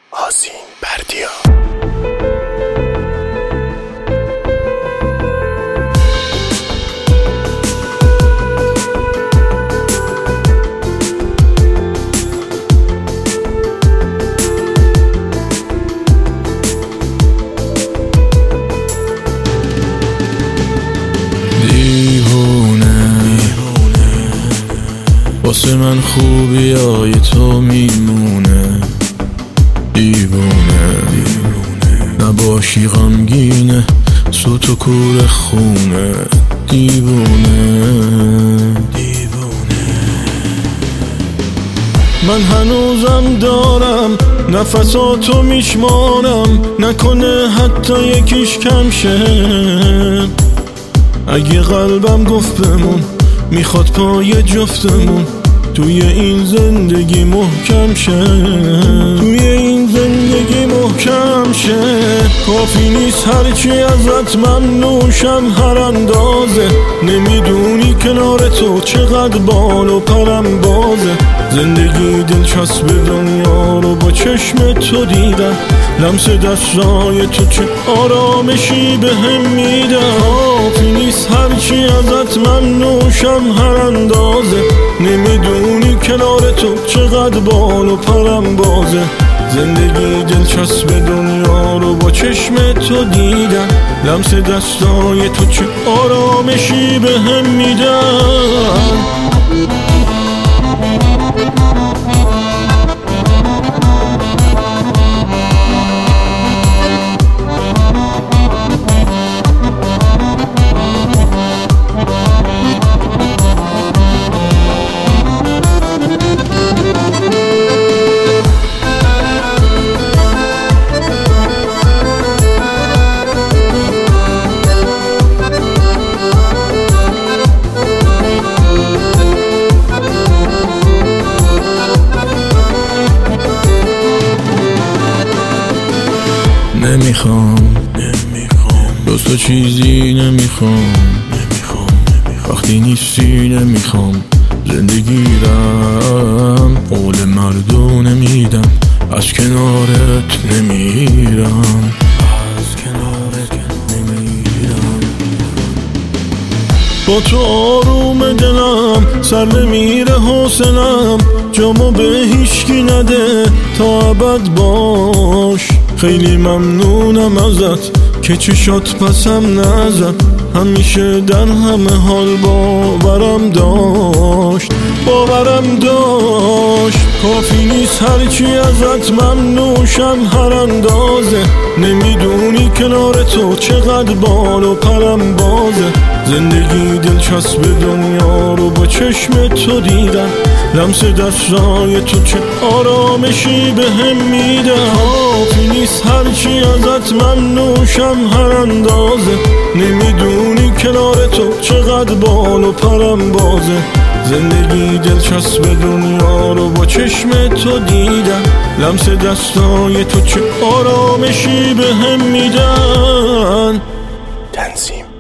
آذین بردیا. واسه من خوبی های تو میمونه، دیوونه نباشی غمگینه، سوت و کور خونه، دیوونه. من هنوزم دارم نفساتو میشمارم، نکنه حتی یکیش کم شه. اگه قلبم گفت بمون، میخواد پای جفتمون توی این زندگی محکم شه، توی این زندگی محکم شه. کافی نیست هرچی ازت ممنوشم هر اندازه، نمیدونی کنار تو چقدر بال و پرم بازه. زندگی دلچسب دنیا رو با چشم تو دیدم، لمس دستای تو چه آرامشی به هم میدم. کافی نیست هرچی ازت ممنوشم هر اندازه، نمیدونی کنار تو چقدر بال و پرم بازه. زندگی دلچسب دنیا رو با چشم تو دیدم، لمس دستای تو چه آرامشی به هم میدم. نمیخوام دوست چیزی نمیخوام، وقتی نیستی نمیخوام زندگیرم. قول مردو نمیدم، از کنارت نمیرم، از کنارت نمیرم. با تو آروم دلم سر نمیره حوصلم، جامو به هیچکی نده تا ابد باش. خیلی ممنونم ازت که چشات پسم نزد، همیشه در همه حال باورم داشت. کافی نیست هرچی ازت ممنوشم هر اندازه، نمیدونی کنار تو چقدر بال و پرم بازه. زندگی دلچسب دنیا رو با چشم تو دیدم، لمس دستای تو چه آرامشی به هم میدم. کافی نیست هرچی ازت ممنوشم هر اندازه، نمیدونی کنار تو چقدر بال و پرم بازه. زندگی دلچسب دنیا رو با چشم تو دیدم، لمس دستای تو چه آرامشی به هم میدن. تنظیم